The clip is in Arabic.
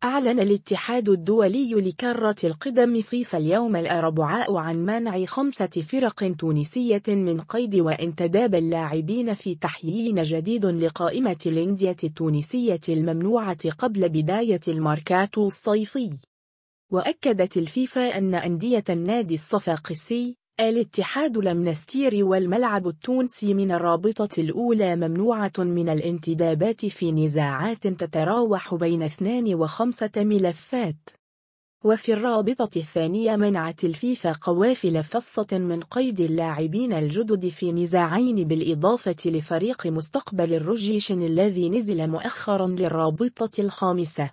أعلن الاتحاد الدولي لكرة القدم فيفا اليوم الأربعاء عن منع 5 فرق تونسية من قيد وانتداب اللاعبين في تحيين جديد لقائمة الأندية التونسية الممنوعة قبل بداية الميركاتو الصيفي. وأكدت الفيفا أن أندية النادي الصفاقسي، الاتحاد المنستيري والملعب التونسي من الرابطة الأولى ممنوعة من الانتدابات في نزاعات تتراوح بين 2 و5 ملفات. وفي الرابطة الثانية منعت الفيفا قوافل خاصة من قيد اللاعبين الجدد في نزاعين بالإضافة لفريق مستقبل الرجيشن الذي نزل مؤخرا للرابطة الخامسة.